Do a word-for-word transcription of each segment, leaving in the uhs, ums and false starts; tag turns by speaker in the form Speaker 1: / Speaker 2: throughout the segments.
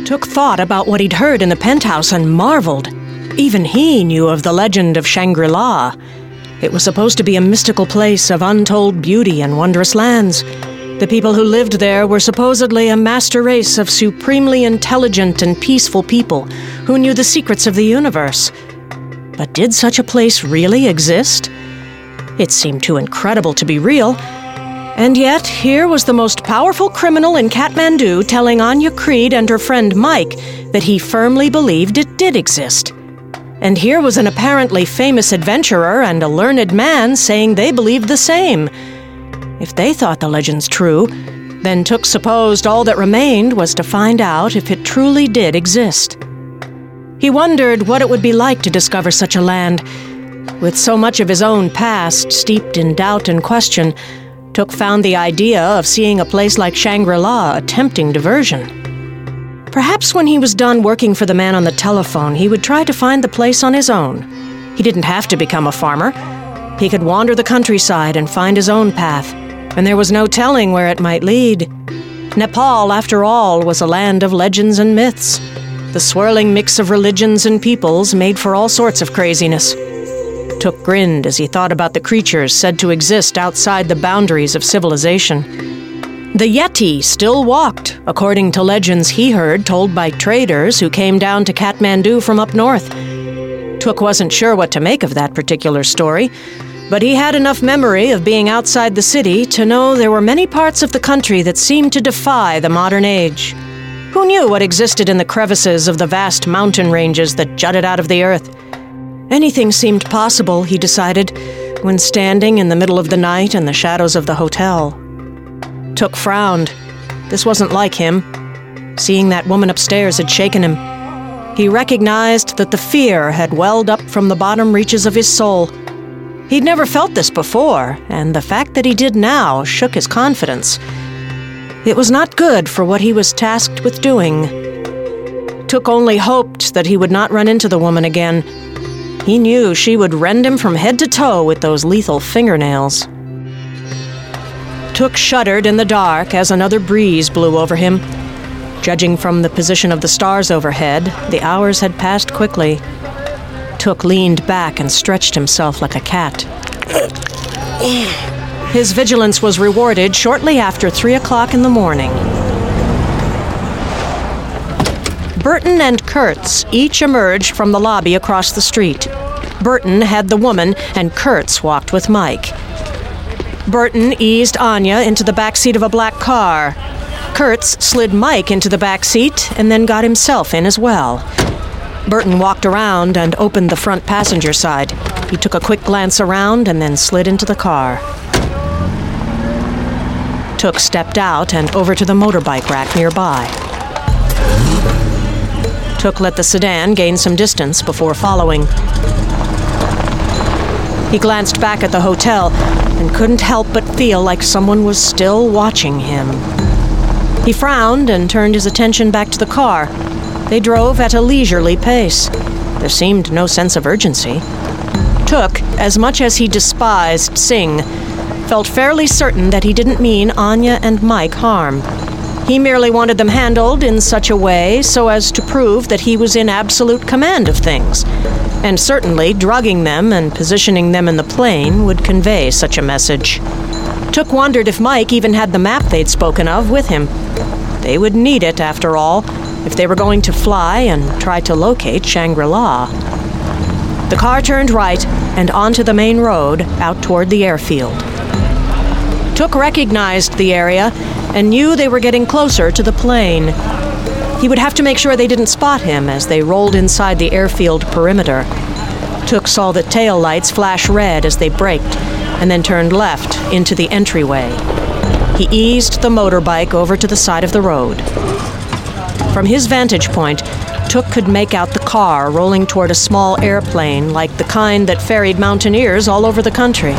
Speaker 1: Took thought about what he'd heard in the penthouse and marveled. Even he knew of the legend of Shangri-La. It was supposed to be a mystical place of untold beauty and wondrous lands. The people who lived there were supposedly a master race of supremely intelligent and peaceful people who knew the secrets of the universe. But did such a place really exist? It seemed too incredible to be real. And yet, here was the most powerful criminal in Kathmandu telling Anya Creed and her friend Mike that he firmly believed it did exist. And here was an apparently famous adventurer and a learned man saying they believed the same. If they thought the legends true, then Took supposed all that remained was to find out if it truly did exist. He wondered what it would be like to discover such a land. With so much of his own past steeped in doubt and question, Took found the idea of seeing a place like Shangri-La a tempting diversion. Perhaps when he was done working for the man on the telephone, he would try to find the place on his own. He didn't have to become a farmer. He could wander the countryside and find his own path, and there was no telling where it might lead. Nepal, after all, was a land of legends and myths. The swirling mix of religions and peoples made for all sorts of craziness. Took grinned as he thought about the creatures said to exist outside the boundaries of civilization. The Yeti still walked, according to legends he heard told by traders who came down to Kathmandu from up north. Took wasn't sure what to make of that particular story, but he had enough memory of being outside the city to know there were many parts of the country that seemed to defy the modern age. Who knew what existed in the crevices of the vast mountain ranges that jutted out of the earth? Anything seemed possible, he decided, when standing in the middle of the night in the shadows of the hotel. Took frowned. This wasn't like him. Seeing that woman upstairs had shaken him. He recognized that the fear had welled up from the bottom reaches of his soul. He'd never felt this before, and the fact that he did now shook his confidence. It was not good for what he was tasked with doing. Took only hoped that he would not run into the woman again. He knew she would rend him from head to toe with those lethal fingernails. Took shuddered in the dark as another breeze blew over him. Judging from the position of the stars overhead, the hours had passed quickly. Took leaned back and stretched himself like a cat. His vigilance was rewarded shortly after three o'clock in the morning. Burton and Kurtz each emerged from the lobby across the street. Burton had the woman, and Kurtz walked with Mike. Burton eased Anya into the back seat of a black car. Kurtz slid Mike into the back seat and then got himself in as well. Burton walked around and opened the front passenger side. He took a quick glance around and then slid into the car. Took stepped out and over to the motorbike rack nearby. Took let the sedan gain some distance before following. He glanced back at the hotel and couldn't help but feel like someone was still watching him. He frowned and turned his attention back to the car. They drove at a leisurely pace. There seemed no sense of urgency. Took, as much as he despised Singh, felt fairly certain that he didn't mean Anya and Mike harm. He merely wanted them handled in such a way so as to prove that he was in absolute command of things. And certainly drugging them and positioning them in the plane would convey such a message. Took wondered if Mike even had the map they'd spoken of with him. They would need it, after all, if they were going to fly and try to locate Shangri-La. The car turned right and onto the main road out toward the airfield. Took recognized the area and knew they were getting closer to the plane. He would have to make sure they didn't spot him as they rolled inside the airfield perimeter. Took saw the tail lights flash red as they braked and then turned left into the entryway. He eased the motorbike over to the side of the road. From his vantage point, Took could make out the car rolling toward a small airplane like the kind that ferried mountaineers all over the country.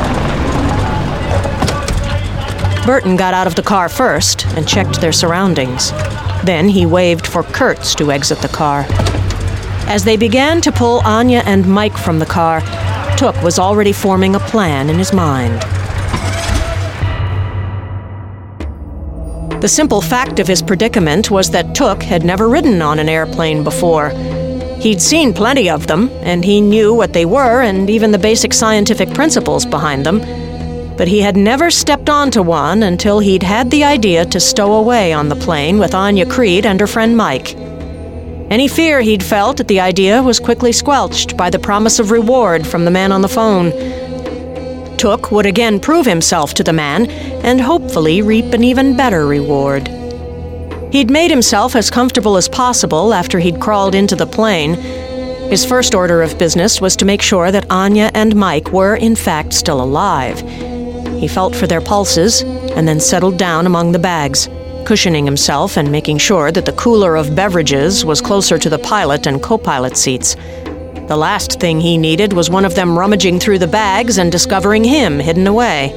Speaker 1: Burton got out of the car first and checked their surroundings. Then he waved for Kurtz to exit the car. As they began to pull Anya and Mike from the car, Took was already forming a plan in his mind. The simple fact of his predicament was that Took had never ridden on an airplane before. He'd seen plenty of them, and he knew what they were and even the basic scientific principles behind them. But he had never stepped onto one until he'd had the idea to stow away on the plane with Anya Creed and her friend Mike. Any fear he'd felt at the idea was quickly squelched by the promise of reward from the man on the phone. Took would again prove himself to the man and hopefully reap an even better reward. He'd made himself as comfortable as possible after he'd crawled into the plane. His first order of business was to make sure that Anya and Mike were, in fact, still alive. He felt for their pulses and then settled down among the bags, cushioning himself and making sure that the cooler of beverages was closer to the pilot and co-pilot seats. The last thing he needed was one of them rummaging through the bags and discovering him hidden away.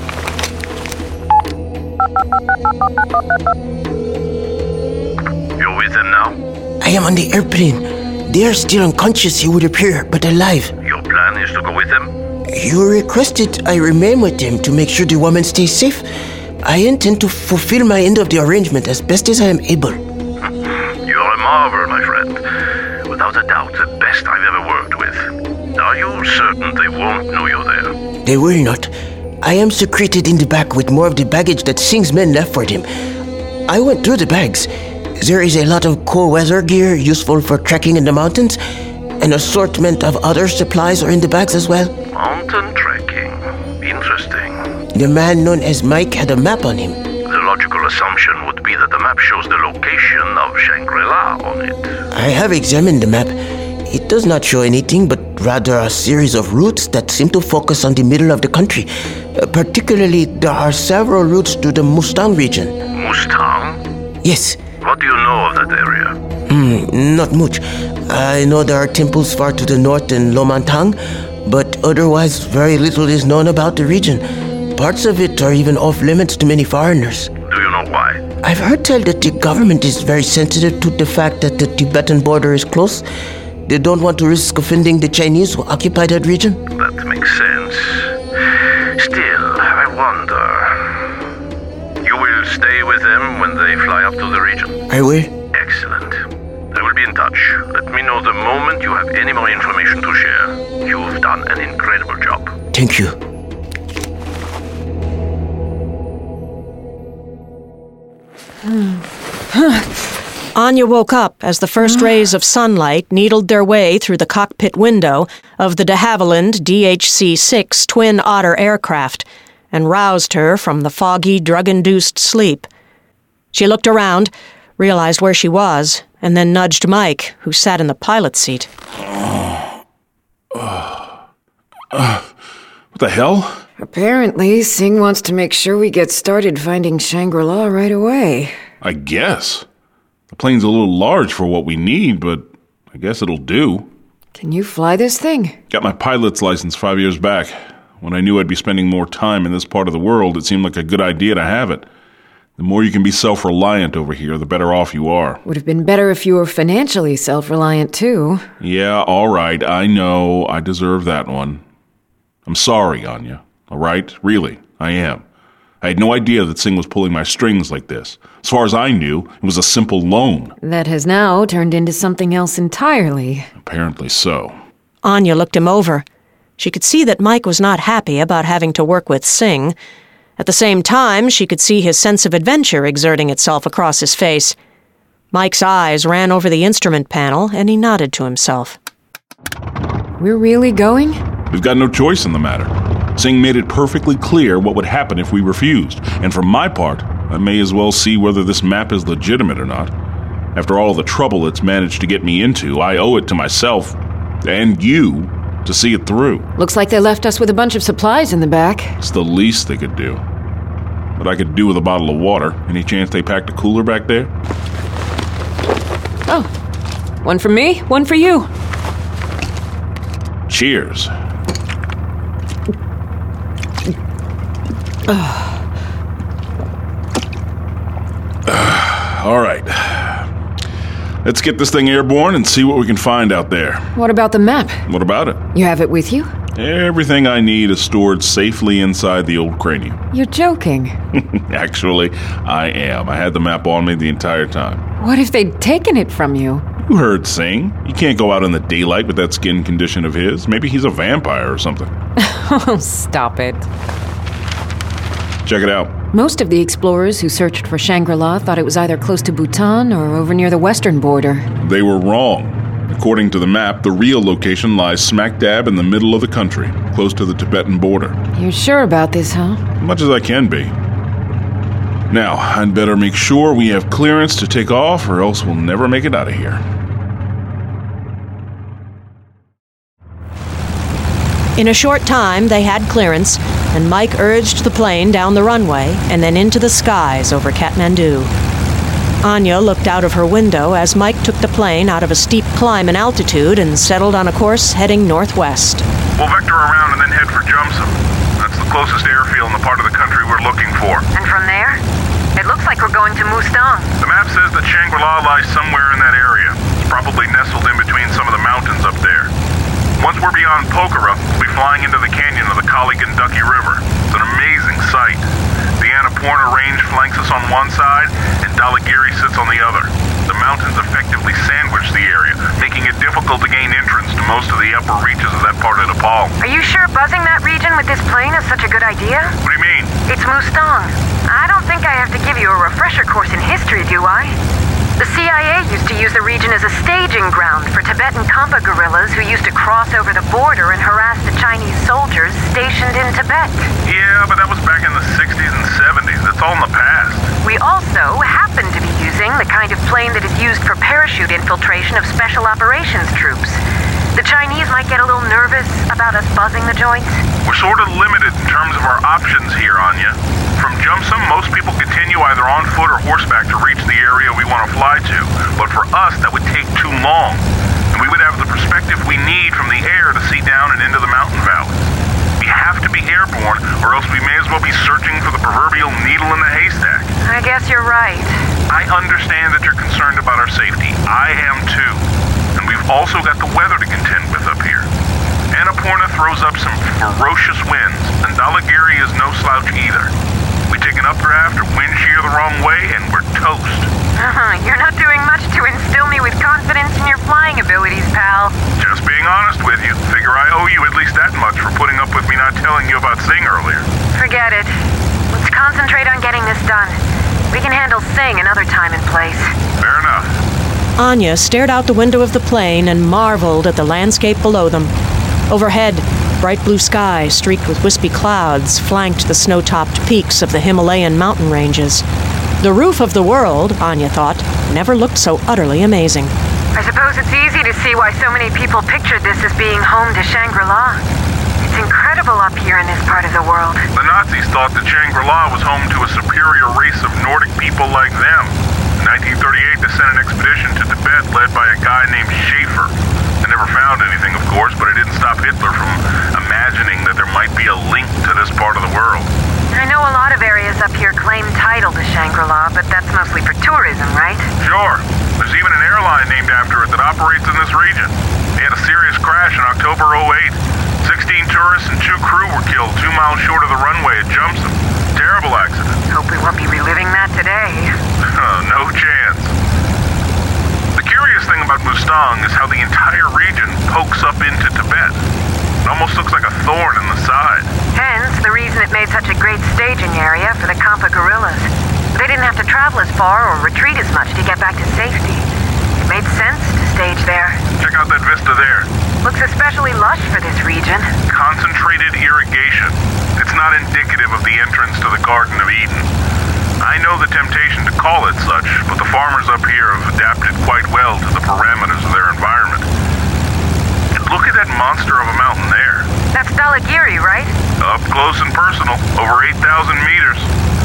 Speaker 2: You're with them now?
Speaker 3: I am on the airplane. They are still unconscious, it would appear, but alive.
Speaker 2: Your plan is to go with them?
Speaker 3: You requested I remain with them to make sure the woman stays safe. I intend to fulfill my end of the arrangement as best as I am able.
Speaker 2: You're a marvel, my friend. Without a doubt, the best I've ever worked with. Are you certain they won't know you're there?
Speaker 3: They will not. I am secreted in the back with more of the baggage that Singh's men left for him. I went through the bags. There is a lot of cold weather gear useful for trekking in the mountains. An assortment of other supplies are in the bags as well.
Speaker 2: Mountain trekking. Interesting.
Speaker 3: The man known as Mike had a map on him.
Speaker 2: The logical assumption would be that the map shows the location of Shangri-La on it.
Speaker 3: I have examined the map. It does not show anything, but rather a series of routes that seem to focus on the middle of the country. Uh, particularly, there are several routes to the Mustang region.
Speaker 2: Mustang?
Speaker 3: Yes.
Speaker 2: What do you know of that area?
Speaker 3: Hmm, not much. I know there are temples far to the north in Lomantang, but otherwise very little is known about the region. Parts of it are even off limits to many foreigners.
Speaker 2: Do you know why?
Speaker 3: I've heard tell that the government is very sensitive to the fact that the Tibetan border is close. They don't want to risk offending the Chinese who occupy that region.
Speaker 2: That makes sense. Still, I wonder. You will stay with them when they fly up to the region?
Speaker 3: I will.
Speaker 2: Excellent. I will be in touch. Let me know the moment you have any more information to share. You've done an incredible job.
Speaker 3: Thank you.
Speaker 1: Anya woke up as the first rays of sunlight needled their way through the cockpit window of the de Havilland D H C six Twin Otter aircraft and roused her from the foggy, drug-induced sleep. She looked around, realized where she was, and then nudged Mike, who sat in the pilot's seat.
Speaker 4: Uh, uh, uh, what the hell?
Speaker 5: Apparently, Singh wants to make sure we get started finding Shangri-La right away.
Speaker 4: I guess. The plane's a little large for what we need, but I guess it'll do.
Speaker 5: Can you fly this thing?
Speaker 4: Got my pilot's license five years back. When I knew I'd be spending more time in this part of the world, it seemed like a good idea to have it. The more you can be self-reliant over here, the better off you are.
Speaker 5: Would have been better if you were financially self-reliant, too.
Speaker 4: Yeah, all right, I know. I deserve that one. I'm sorry, Anya. All right? Really, I am. I had no idea that Singh was pulling my strings like this. As far as I knew, it was a simple loan.
Speaker 5: That has now turned into something else entirely.
Speaker 4: Apparently so.
Speaker 1: Anya looked him over. She could see that Mike was not happy about having to work with Singh. At the same time, she could see his sense of adventure exerting itself across his face. Mike's eyes ran over the instrument panel, and he nodded to himself.
Speaker 5: We're really going?
Speaker 4: We've got no choice in the matter. Singh made it perfectly clear what would happen if we refused, and for my part, I may as well see whether this map is legitimate or not. After all the trouble it's managed to get me into, I owe it to myself, and you, to see it through.
Speaker 5: Looks like they left us with a bunch of supplies in the back.
Speaker 4: It's the least they could do. But I could do with a bottle of water. Any chance they packed a cooler back there?
Speaker 5: Oh, one for me, one for you.
Speaker 4: Cheers. All right. Let's get this thing airborne and see what we can find out there.
Speaker 5: What about the map?
Speaker 4: What about it?
Speaker 5: You have it with you?
Speaker 4: Everything I need is stored safely inside the old cranium.
Speaker 5: You're joking.
Speaker 4: Actually, I am. I had the map on me the entire time.
Speaker 5: What if they'd taken it from you?
Speaker 4: You heard Singh. You can't go out in the daylight with that skin condition of his. Maybe he's a vampire or something.
Speaker 5: Oh, stop it.
Speaker 4: Check it out.
Speaker 5: Most of the explorers who searched for Shangri-La thought it was either close to Bhutan or over near the western border.
Speaker 4: They were wrong. According to the map, the real location lies smack dab in the middle of the country, close to the Tibetan border.
Speaker 5: You're sure about this, huh?
Speaker 4: Much as I can be. Now, I'd better make sure we have clearance to take off, or else we'll never make it out of here.
Speaker 1: In a short time, they had clearance, and Mike urged the plane down the runway and then into the skies over Kathmandu. Anya looked out of her window as Mike took the plane out of a steep climb in altitude and settled on a course heading northwest.
Speaker 2: We'll vector around and then head for Jumsum. That's the closest airfield in the part of the country we're looking for.
Speaker 6: And from there? It looks like we're going to Mustang.
Speaker 2: The map says that Shangri-La lies somewhere in that area. It's probably nestled in between some of the mountains up there. Once we're beyond Pokhara, we'll be flying into the canyon of the Kali Gandaki River. It's an amazing sight. The Annapurna Range flanks us on one side, and Dhaulagiri sits on the other. The mountains effectively sandwich the area, making it difficult to gain entrance to most of the upper reaches of that part of Nepal.
Speaker 6: Are you sure buzzing that region with this plane is such a good idea?
Speaker 2: What do you mean?
Speaker 6: It's Mustang. I don't think I have to give you a refresher course in history, do I? The C I A used to use the region as a staging ground for Tibetan Khampa guerrillas who used to cross over the border and harass the Chinese soldiers stationed in Tibet.
Speaker 2: Yeah, but that was back in the sixties and seventies. That's all in the past.
Speaker 6: We also happen to be using the kind of plane that is used for parachute infiltration of special operations troops. The Chinese might get a little nervous about us buzzing the joint.
Speaker 2: We're sort of limited in terms of our options here, Anya. From Jumsum, most people continue either on foot or horseback to reach the area we want to fly to. But for us, that would take too long. And we would have the perspective we need from the air to see down and into the mountain valleys. We have to be airborne, or else we may as well be searching for the proverbial needle in the haystack.
Speaker 6: I guess you're right.
Speaker 2: I understand that you're concerned about our safety. I am too. And we've also got the weather to contend with up here. Annapurna throws up some ferocious winds, and Dhaulagiri is no slouch either. We take an updraft or wind shear the wrong way, and we're toast.
Speaker 6: Uh-huh. You're not doing much to instill me with confidence in your flying abilities, pal.
Speaker 2: Just being honest with you. Figure I owe you at least that much for putting up with me not telling you about Singh earlier.
Speaker 6: Forget it. Let's concentrate on getting this done. We can handle Singh another time and place.
Speaker 2: Fair enough.
Speaker 1: Anya stared out the window of the plane and marveled at the landscape below them. Overhead, bright blue sky streaked with wispy clouds flanked the snow-topped peaks of the Himalayan mountain ranges. The roof of the world, Anya thought, never looked so utterly amazing.
Speaker 6: I suppose it's easy to see why so many people pictured this as being home to Shangri-La. It's incredible up here in this part of the world.
Speaker 2: The Nazis thought that Shangri-La was home to a superior race of Nordic people like them. In nineteen thirty-eight, they sent an expedition to Tibet led by a guy named Schaefer. They never found anything, of course, but it didn't stop Hitler from imagining that there might be a link to this part of the world.
Speaker 6: I know a lot of areas up here claim title to Shangri-La, but that's mostly for tourism, right?
Speaker 2: Sure. There's even an airline named after it that operates in this region. They had a serious crash in October oh eight. Sixteen tourists and two crew were killed two miles short of the runway at Jumsum. Terrible accident.
Speaker 6: Hope we won't be reliving that today.
Speaker 2: No chance. The curious thing about Mustang is how the entire region pokes up into Tibet. It almost looks like a thorn in the side.
Speaker 6: Hence, the reason it made such a great staging area for the Khampa guerrillas. They didn't have to travel as far or retreat as much to get back to safety. It made sense to stage there.
Speaker 2: Check out that vista there.
Speaker 6: Looks especially lush for this region.
Speaker 2: Concentrated irrigation. It's not indicative of the entrance to the Garden of Eden. I know the temptation to call it such, but the farmers up here have adapted quite well to the parameters of their environment. And look at that monster of a mountain there.
Speaker 6: That's Dhaulagiri, right?
Speaker 2: Up close and personal, over eight thousand meters.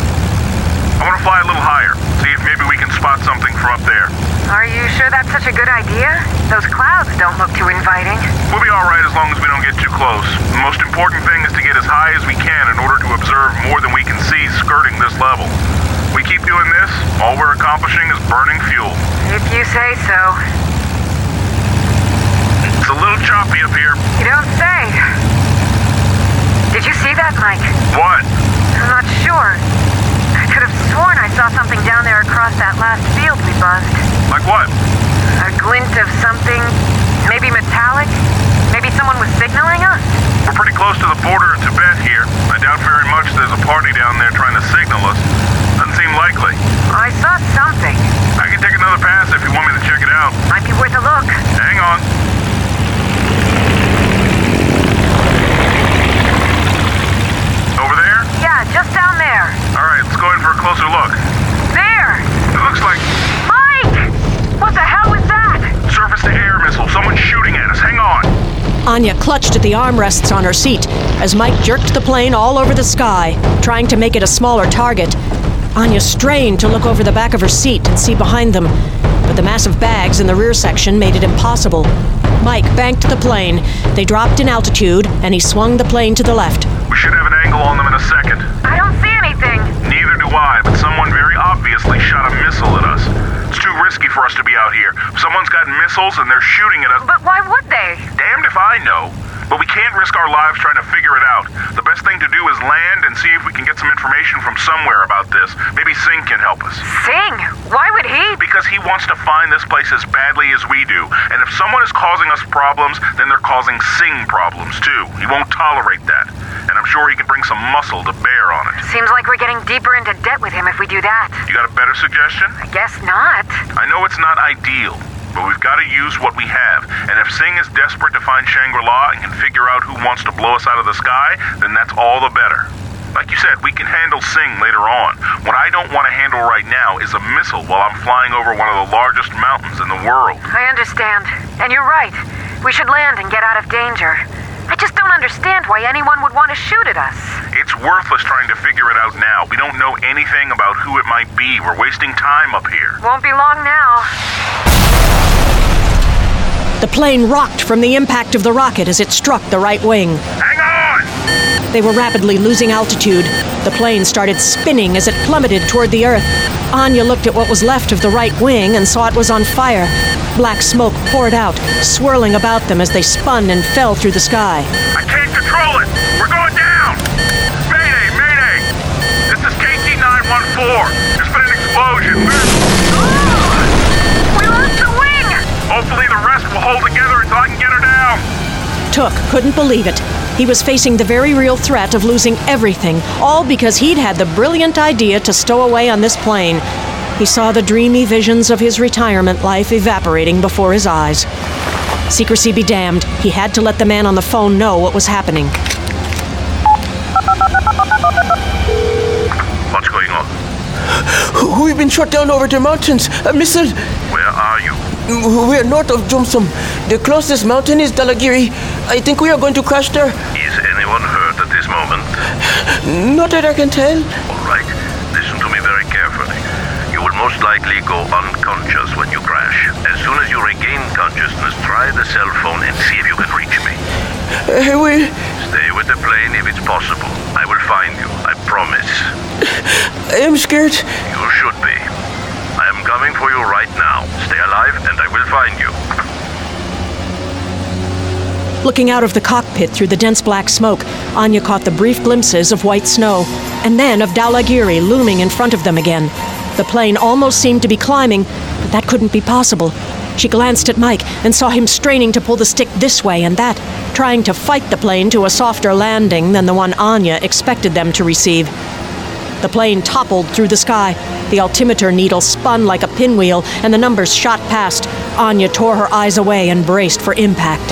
Speaker 2: I want to fly a little higher, see if maybe we can spot something from up there.
Speaker 6: Are you sure that's such a good idea? Those clouds don't look too inviting.
Speaker 2: We'll be all right as long as we don't get too close. The most important thing is to get as high as we can in order to observe more than we can see skirting this level. We keep doing this, all we're accomplishing is burning fuel.
Speaker 6: If you say so.
Speaker 2: It's a little choppy up here.
Speaker 6: You don't say. Did you see that, Mike?
Speaker 2: What?
Speaker 6: I'm not sure. I could have sworn I saw something down there across that last field we buzzed.
Speaker 2: Like what?
Speaker 6: A glint of something, maybe metallic? Maybe someone was signaling us?
Speaker 2: We're pretty close to the border in Tibet here. I doubt very much there's a party down there trying to signal us. Doesn't seem likely.
Speaker 6: I saw something.
Speaker 2: I can take another pass if you want me to check it out.
Speaker 6: Might be worth a look.
Speaker 2: Hang on. Over there?
Speaker 6: Yeah, just down there.
Speaker 2: All right, let's go in for a closer look.
Speaker 6: There!
Speaker 2: It looks like
Speaker 6: Mike! What the hell was that?
Speaker 2: surface-to-air missile. Someone's shooting at us. Hang on.
Speaker 1: Anya clutched at the armrests on her seat as Mike jerked the plane all over the sky, trying to make it a smaller target. Anya strained to look over the back of her seat and see behind them, but the massive bags in the rear section made it impossible. Mike banked the plane. They dropped in altitude, and he swung the plane to the left.
Speaker 2: We should have an angle on them in a second.
Speaker 6: I don't see anything.
Speaker 2: Neither do I, but someone very obviously shot a missile at us. It's too risky for us to be out here. Someone's got missiles and they're shooting at us.
Speaker 6: But why would they?
Speaker 2: Damned if I know. But we can't risk our lives trying to figure it out. The best thing to do is land and see if we can get some information from somewhere about this. Maybe Singh can help us.
Speaker 6: Singh? Why would he?
Speaker 2: Because he wants to find this place as badly as we do. And if someone is causing us problems, then they're causing Singh problems too. He won't tolerate that. And I'm sure he can bring some muscle to bear on it.
Speaker 6: Seems like we're getting deeper into debt with him if we do that.
Speaker 2: You got a better suggestion?
Speaker 6: I guess not.
Speaker 2: I know it's not ideal, but we've got to use what we have. And if Singh is desperate to find Shangri-La and can figure out who wants to blow us out of the sky, then that's all the better. Like you said, we can handle Singh later on. What I don't want to handle right now is a missile while I'm flying over one of the largest mountains in the world.
Speaker 6: I understand. And you're right. We should land and get out of danger. I just don't understand why anyone would want to shoot at us.
Speaker 2: It's worthless trying to figure it out now. We don't know anything about who it might be. We're wasting time up here.
Speaker 6: Won't be long now.
Speaker 1: The plane rocked from the impact of the rocket as it struck the right wing.
Speaker 2: Hang on!
Speaker 1: They were rapidly losing altitude. The plane started spinning as it plummeted toward the earth. Anya looked at what was left of the right wing and saw it was on fire. Black smoke poured out, swirling about them as they spun and fell through the sky.
Speaker 2: I can't control it! We're going down! Mayday! Mayday! This is K T nine one four. There's been an explosion.
Speaker 6: Oh! We lost the wing!
Speaker 2: Hopefully the rest will hold together until I can get her down.
Speaker 1: Took couldn't believe it. He was facing the very real threat of losing everything, all because he'd had the brilliant idea to stow away on this plane. He saw the dreamy visions of his retirement life evaporating before his eyes. Secrecy be damned, he had to let the man on the phone know what was happening.
Speaker 2: What's going on?
Speaker 3: We've been shot down over the mountains. A missile.
Speaker 2: Where are you?
Speaker 3: We're north of Jomsom. The closest mountain is Dalagiri. I think we are going to crash there.
Speaker 2: Is anyone hurt at this moment?
Speaker 3: Not that I can tell.
Speaker 2: All right. Listen to me very carefully. You will most likely go unconscious when you crash. As soon as you regain consciousness, try the cell phone and see if you can reach me.
Speaker 3: I will.
Speaker 2: Stay with the plane if it's possible. I will find you. I promise.
Speaker 3: I am scared.
Speaker 2: You should be. I am coming for you right now. Stay alive and I will find you.
Speaker 1: Looking out of the cockpit through the dense black smoke, Anya caught the brief glimpses of white snow, and then of Dhaulagiri looming in front of them again. The plane almost seemed to be climbing, but that couldn't be possible. She glanced at Mike and saw him straining to pull the stick this way and that, trying to fight the plane to a softer landing than the one Anya expected them to receive. The plane toppled through the sky. The altimeter needle spun like a pinwheel, and the numbers shot past. Anya tore her eyes away and braced for impact.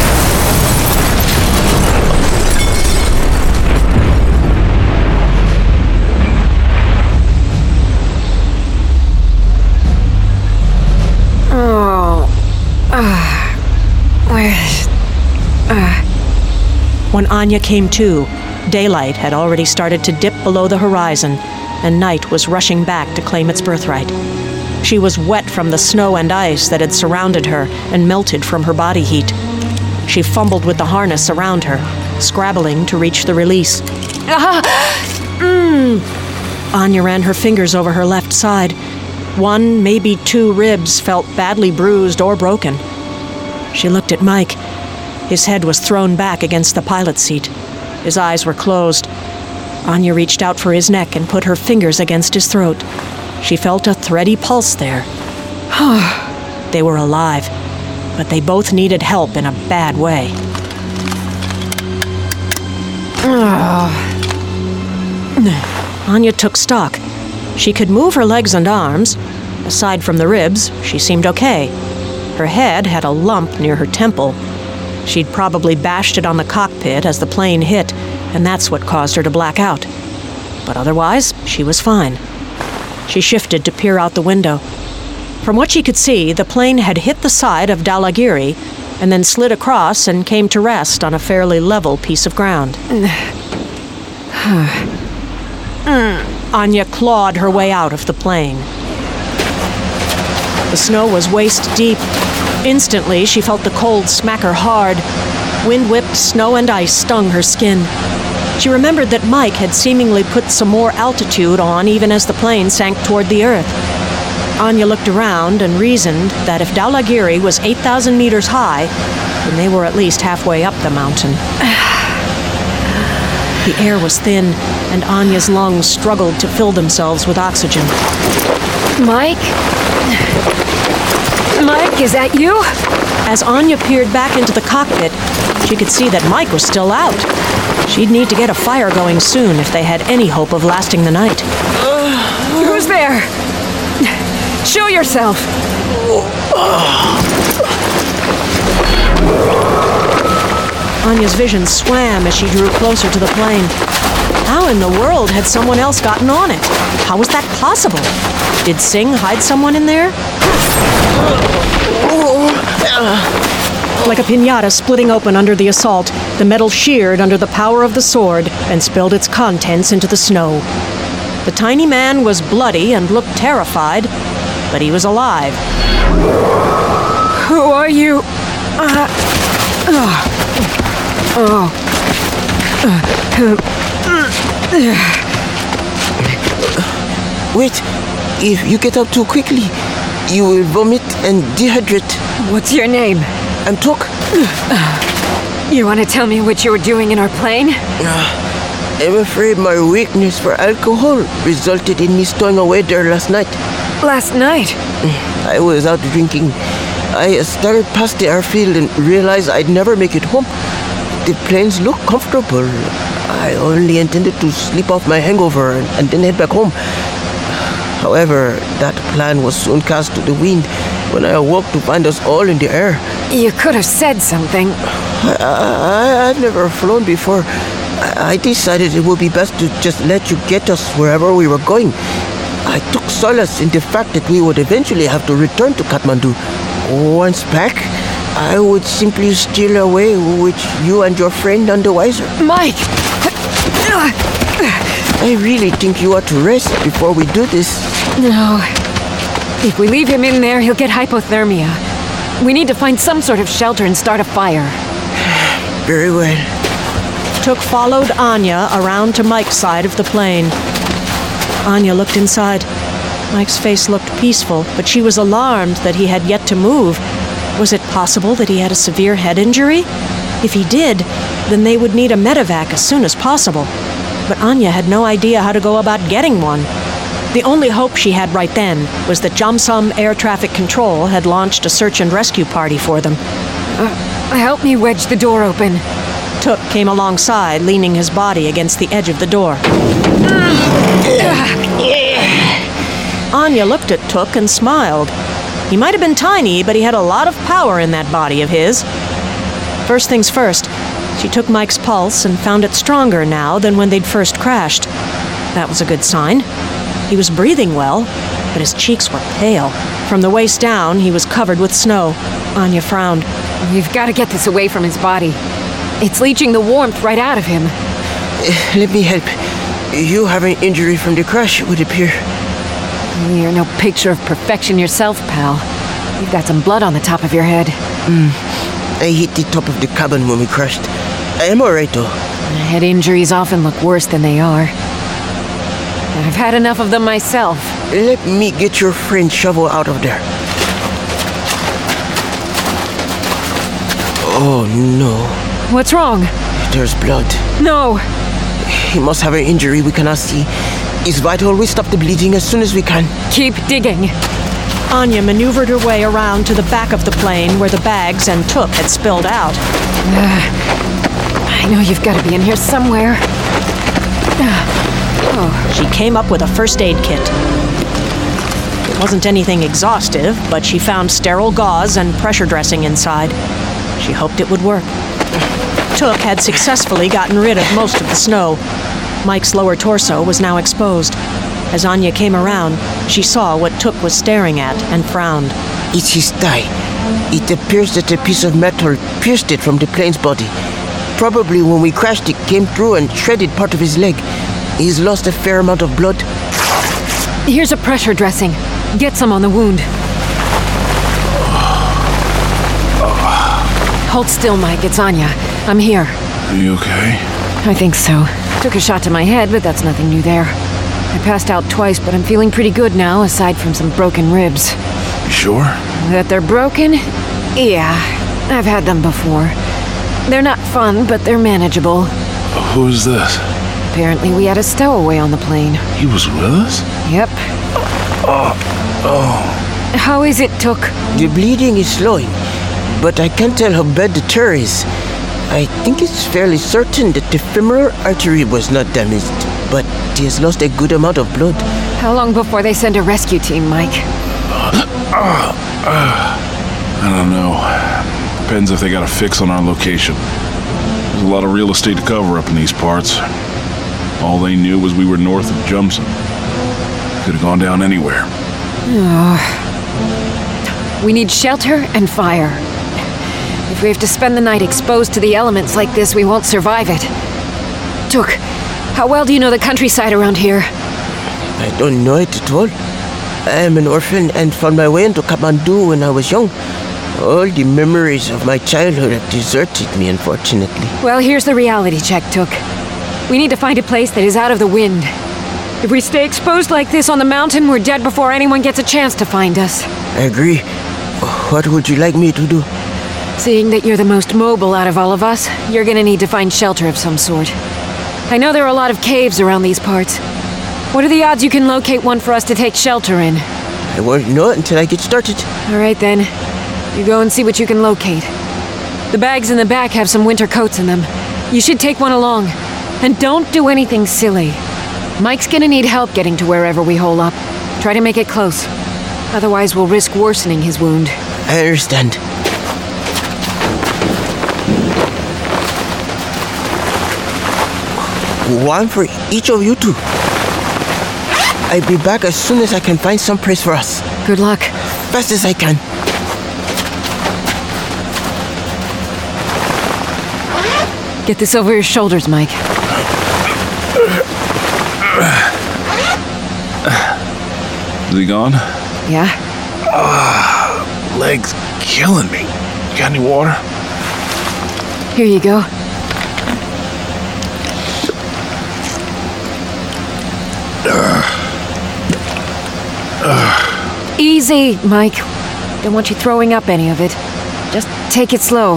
Speaker 5: Oh. Uh, where's... Uh.
Speaker 1: When Anya came to, daylight had already started to dip below the horizon, and night was rushing back to claim its birthright. She was wet from the snow and ice that had surrounded her and melted from her body heat. She fumbled with the harness around her, scrabbling to reach the release. Ah! Mm. Anya ran her fingers over her left side. One, maybe two ribs felt badly bruised or broken. She looked at Mike. His head was thrown back against the pilot's seat. His eyes were closed. Anya reached out for his neck and put her fingers against his throat. She felt a thready pulse there. They were alive, but they both needed help in a bad way. Anya took stock. She could move her legs and arms. Aside from the ribs, she seemed okay. Her head had a lump near her temple. She'd probably bashed it on the cockpit as the plane hit, and that's what caused her to black out. But otherwise, she was fine. She shifted to peer out the window. From what she could see, the plane had hit the side of Dhaulagiri and then slid across and came to rest on a fairly level piece of ground. Anya clawed her way out of the plane. The snow was waist deep. Instantly, she felt the cold smack her hard. Wind-whipped snow and ice stung her skin. She remembered that Mike had seemingly put some more altitude on even as the plane sank toward the earth. Anya looked around and reasoned that if Dhaulagiri was eight thousand meters high, then they were at least halfway up the mountain. The air was thin, and Anya's lungs struggled to fill themselves with oxygen.
Speaker 5: Mike? Mike, is that you?
Speaker 1: As Anya peered back into the cockpit, she could see that Mike was still out. She'd need to get a fire going soon if they had any hope of lasting the night.
Speaker 5: Who's there? Show yourself!
Speaker 1: Anya's vision swam as she drew closer to the plane. How in the world had someone else gotten on it? How was that possible? Did Singh hide someone in there? Like a piñata splitting open under the assault, the metal sheared under the power of the sword and spilled its contents into the snow. The tiny man was bloody and looked terrified, but he was alive.
Speaker 5: Who are you? Uh, uh, oh.
Speaker 3: Wait, if you get up too quickly, you will vomit and dehydrate.
Speaker 5: What's your name?
Speaker 3: I'm Tok.
Speaker 5: You want to tell me what you were doing in our plane?
Speaker 3: Uh, I'm afraid my weakness for alcohol resulted in me stowing away there last night.
Speaker 5: Last night?
Speaker 3: I was out drinking. I started past the airfield and realized I'd never make it home. The planes look comfortable. I only intended to sleep off my hangover and, and then head back home. However, that plan was soon cast to the wind when I awoke to find us all in the air.
Speaker 5: You could have said something.
Speaker 3: I, I, I've never flown before. I, I decided it would be best to just let you get us wherever we were going. I took solace in the fact that we would eventually have to return to Kathmandu. Once back, I would simply steal away with you and your friend none the wiser.
Speaker 5: Mike!
Speaker 3: I really think you ought to rest before we do this.
Speaker 5: No. If we leave him in there, he'll get hypothermia. We need to find some sort of shelter and start a fire.
Speaker 3: Very well.
Speaker 1: Tok followed Anya around to Mike's side of the plane. Anya looked inside. Mike's face looked peaceful, but she was alarmed that he had yet to move. Was it possible that he had a severe head injury? If he did, then they would need a medevac as soon as possible. But Anya had no idea how to go about getting one. The only hope she had right then was that Jamsam Air Traffic Control had launched a search and rescue party for them.
Speaker 5: Uh, help me wedge the door open.
Speaker 1: Tok came alongside, leaning his body against the edge of the door. Anya looked at Tok and smiled. He might have been tiny, but he had a lot of power in that body of his. First things first, she took Mike's pulse and found it stronger now than when they'd first crashed. That was a good sign. He was breathing well, but his cheeks were pale. From the waist down, he was covered with snow. Anya frowned.
Speaker 5: We've got to get this away from his body. It's leaching the warmth right out of him.
Speaker 3: Uh, let me help. You have an injury from the crash, it would appear.
Speaker 5: You're no picture of perfection yourself, pal. You've got some blood on the top of your head.
Speaker 3: Mm. I hit the top of the cabin when we crashed. I am alright, though.
Speaker 5: Head injuries often look worse than they are. I've had enough of them myself.
Speaker 3: Let me get your friend Shovel out of there. Oh, no.
Speaker 5: What's wrong?
Speaker 3: There's blood.
Speaker 5: No!
Speaker 3: He must have an injury we cannot see. It's vital we stop the bleeding as soon as we can.
Speaker 5: Keep digging.
Speaker 1: Anya maneuvered her way around to the back of the plane where the bags and Took had spilled out.
Speaker 5: Uh, I know you've got to be in here somewhere. Uh, oh.
Speaker 1: She came up with a first aid kit. It wasn't anything exhaustive, but she found sterile gauze and pressure dressing inside. She hoped it would work. Took had successfully gotten rid of most of the snow. Mike's lower torso was now exposed. As Anya came around, she saw what Took was staring at and frowned.
Speaker 3: It's his thigh. It appears that a piece of metal pierced it from the plane's body. Probably when we crashed it came through and shredded part of his leg. He's lost a fair amount of blood.
Speaker 5: Here's a pressure dressing. Get some on the wound. Hold still, Mike. It's Anya. I'm here.
Speaker 4: Are you okay?
Speaker 5: I think so. Took a shot to my head, but that's nothing new there. I passed out twice, but I'm feeling pretty good now, aside from some broken ribs.
Speaker 4: You sure?
Speaker 5: That they're broken? Yeah, I've had them before. They're not fun, but they're manageable.
Speaker 4: Who's this?
Speaker 5: Apparently we had a stowaway on the plane.
Speaker 4: He was with us?
Speaker 5: Yep.
Speaker 4: Oh, oh.
Speaker 5: How is it, Took?
Speaker 3: The bleeding is slowing, but I can't tell how bad the tear is. I think it's fairly certain that the femoral artery was not damaged, but he has lost a good amount of blood.
Speaker 5: How long before they send a rescue team, Mike?
Speaker 4: Uh, uh, I don't know. Depends if they got a fix on our location. There's a lot of real estate to cover up in these parts. All they knew was we were north of Jumson. Could have gone down anywhere.
Speaker 5: Oh. We need shelter and fire. If we have to spend the night exposed to the elements like this, we won't survive it. Took, how well do you know the countryside around here?
Speaker 3: I don't know it at all. I am an orphan and found my way into Kathmandu when I was young. All the memories of my childhood have deserted me, unfortunately.
Speaker 5: Well, here's the reality check, Took. We need to find a place that is out of the wind. If we stay exposed like this on the mountain, we're dead before anyone gets a chance to find us.
Speaker 3: I agree. What would you like me to do?
Speaker 5: Seeing that you're the most mobile out of all of us, you're gonna need to find shelter of some sort. I know there are a lot of caves around these parts. What are the odds you can locate one for us to take shelter in?
Speaker 3: I won't know it until I get started.
Speaker 5: All right then. You go and see what you can locate. The bags in the back have some winter coats in them. You should take one along. And don't do anything silly. Mike's gonna need help getting to wherever we hole up. Try to make it close. Otherwise, we'll risk worsening his wound.
Speaker 3: I understand. One for each of you two. I'll be back as soon as I can find some place for us.
Speaker 5: Good luck.
Speaker 3: Fast as I can.
Speaker 5: Get this over your shoulders, Mike.
Speaker 4: Is he gone?
Speaker 5: Yeah?
Speaker 4: Ah, legs killing me. You got any water?
Speaker 5: Here you go. Easy, Mike. Don't want you throwing up any of it. Just take it slow.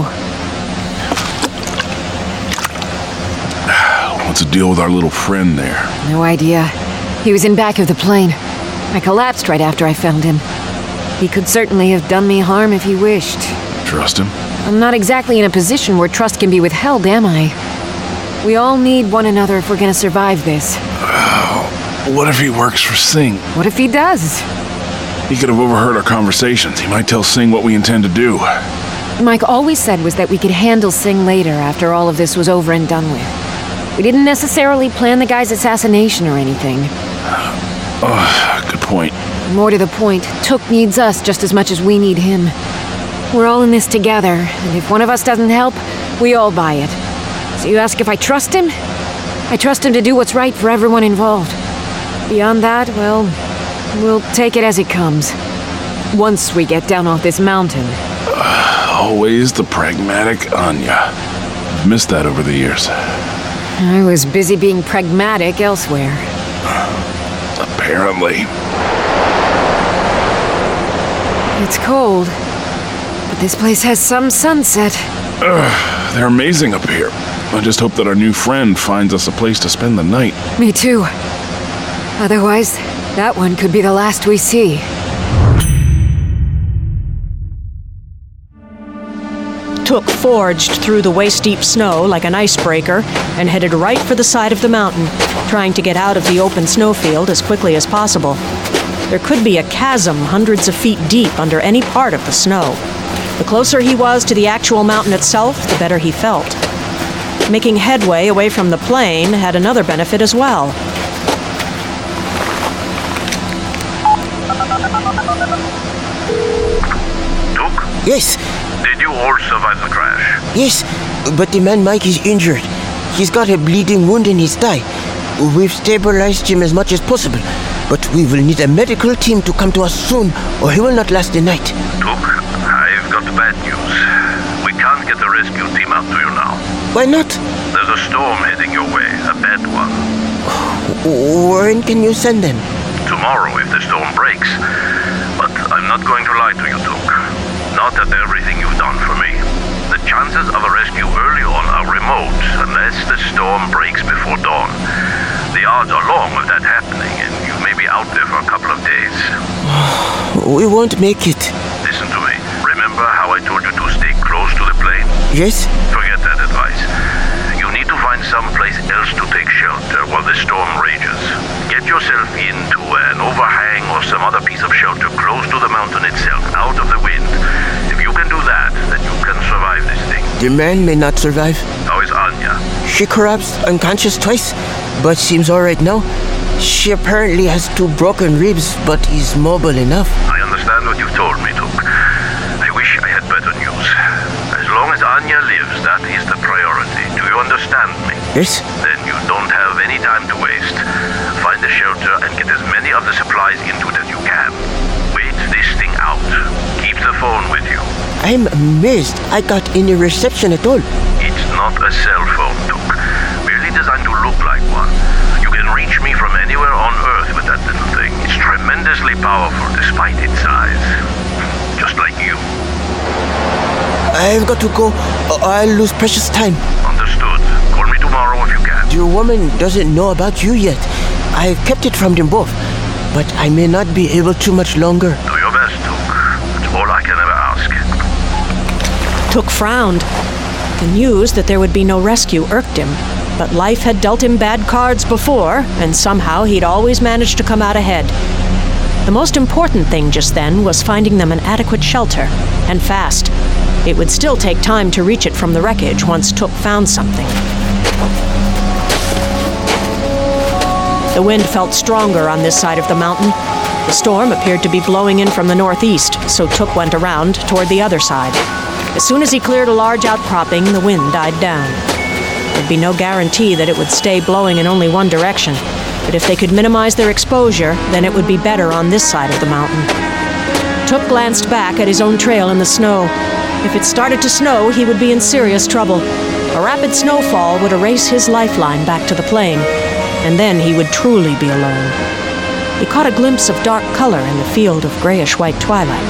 Speaker 4: What's the deal with our little friend there?
Speaker 5: No idea. He was in back of the plane. I collapsed right after I found him. He could certainly have done me harm if he wished.
Speaker 4: Trust him?
Speaker 5: I'm not exactly in a position where trust can be withheld, am I? We all need one another if we're gonna survive this.
Speaker 4: Oh, what if he works for Singh?
Speaker 5: What if he does?
Speaker 4: He could have overheard our conversations. He might tell Singh what we intend to do.
Speaker 5: Mike always said was that we could handle Singh later after all of this was over and done with. We didn't necessarily plan the guy's assassination or anything.
Speaker 4: Oh, good point.
Speaker 5: More to the point, Took needs us just as much as we need him. We're all in this together, and if one of us doesn't help, we all buy it. So you ask if I trust him? I trust him to do what's right for everyone involved. Beyond that, well, we'll take it as it comes. Once we get down off this mountain.
Speaker 4: Uh, always the pragmatic Anya. I've missed that over the years.
Speaker 5: I was busy being pragmatic elsewhere.
Speaker 4: Apparently.
Speaker 5: It's cold, but this place has some sunset.
Speaker 4: Ugh, they're amazing up here. I just hope that our new friend finds us a place to spend the night.
Speaker 5: Me too. Otherwise, that one could be the last we see.
Speaker 1: Took forged through the waist-deep snow like an icebreaker and headed right for the side of the mountain, trying to get out of the open snowfield as quickly as possible. There could be a chasm hundreds of feet deep under any part of the snow. The closer he was to the actual mountain itself, the better he felt. Making headway away from the plain had another benefit as well.
Speaker 2: Took?
Speaker 3: Yes,
Speaker 2: Did you all survive the crash?
Speaker 3: yes, but the man Mike is injured. He's got a bleeding wound in his thigh. We've stabilized him as much as possible, but we will need a medical team to come to us soon, or he will not last the night.
Speaker 2: Took, I've got bad news. We can't get the rescue team out to you now.
Speaker 3: Why not?
Speaker 2: There's a storm heading your way, a bad one.
Speaker 3: When can you send them?
Speaker 2: Tomorrow if the storm breaks. But I'm not going to lie to you, Took. Not after everything you've done for me. The chances of a rescue early on are remote, unless the storm breaks before dawn. The odds are long of that happening, and you may be out there for a couple of days.
Speaker 3: We won't make it.
Speaker 2: Listen to me. Remember how I told you to stay close to the plane?
Speaker 3: Yes?
Speaker 2: Forget that advice. You need to find someplace else to take shelter while the storm rages. Get yourself into an overhang or some other piece of shelter close to the mountain itself, out of the wind. If you can do that, then you can survive this thing.
Speaker 3: The man may not survive.
Speaker 2: How is Anya?
Speaker 3: She collapsed unconscious twice, but seems alright now. She apparently has two broken ribs, but is mobile enough.
Speaker 2: I understand what you've told me, Took. I wish I had better news. As long as Anya lives, that is the priority. Do you understand me?
Speaker 3: Yes?
Speaker 2: Then you don't have any time to waste. Find a shelter and get as many of the supplies into it as you can. Wait this thing out. Keep the phone with you.
Speaker 3: I'm amazed I got any reception at all.
Speaker 2: It's not a cell phone, Took. Merely designed to look like one. You can reach me from anywhere on Earth with that little thing. It's tremendously powerful despite its size. Just like you.
Speaker 3: I've got to go, or I'll lose precious time.
Speaker 2: Understood. Call me tomorrow if you can.
Speaker 3: The woman doesn't know about you yet. I've kept it from them both, but I may not be able to much longer.
Speaker 2: Do your best, Took. That's all I can ever ask.
Speaker 1: Took frowned. The news that there would be no rescue irked him, but life had dealt him bad cards before, and somehow he'd always managed to come out ahead. The most important thing just then was finding them an adequate shelter, and fast. It would still take time to reach it from the wreckage once Took found something. The wind felt stronger on this side of the mountain. The storm appeared to be blowing in from the northeast, so Took went around toward the other side. As soon as he cleared a large outcropping, the wind died down. There'd be no guarantee that it would stay blowing in only one direction, but if they could minimize their exposure, then it would be better on this side of the mountain. Took glanced back at his own trail in the snow. If it started to snow, he would be in serious trouble. A rapid snowfall would erase his lifeline back to the plain, and then he would truly be alone. He caught a glimpse of dark color in the field of grayish-white twilight.